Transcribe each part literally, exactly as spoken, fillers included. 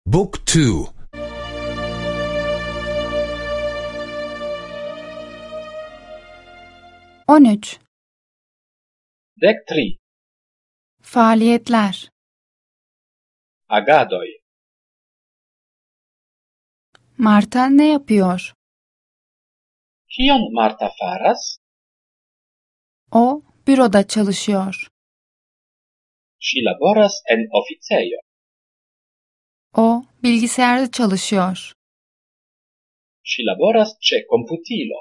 Book two. on üç. Dek tri. Faaliyetler. Agadoj. Marta ne yapıyor? Kion Marta faras? O büroda çalışıyor. Ŝi laboras en oficejo. O bilgisayarda çalışıyor. Ŝi laboras ĉe komputilo.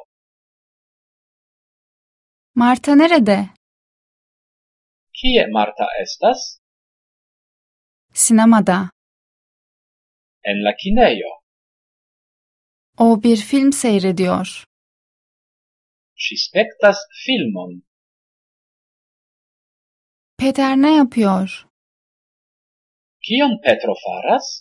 Marta nerede? Kie Marta estas? Sinemada. En la kinejo. O bir film seyrediyor. Ŝi spektas filmon. Peter ne yapıyor? Kion Petro faras?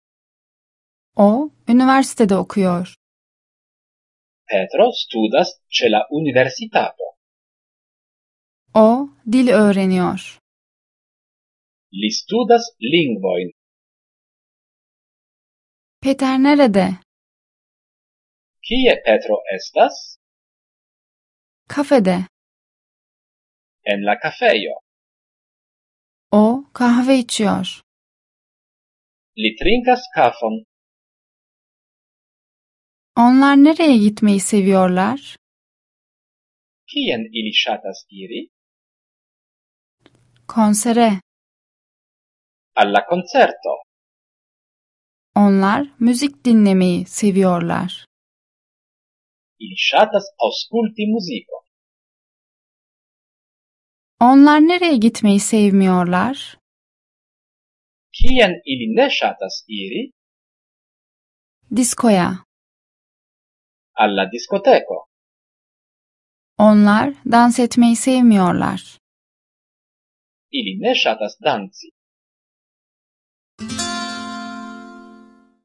O üniversitede okuyor. Petro studas ĉe la universitato. O dil öğreniyor. Li studas lingvojn. Peter nerede? Kie Petro estas? Kafede. En la kafejo. O kahve içiyor. Li trinkas kafon. Onlar nereye gitmeyi seviyorlar? Kien ili ŝatas iri? Konsere. Al la koncerto. Onlar müzik dinlemeyi seviyorlar. Ili ŝatas aŭskulti muzikon. Onlar nereye gitmeyi sevmiyorlar? Kien ili ne ŝatas iri? Diskoya. Al la diskoteko. Onlar dans etmeyi sevmiyorlar. Ili ne ŝatas danci.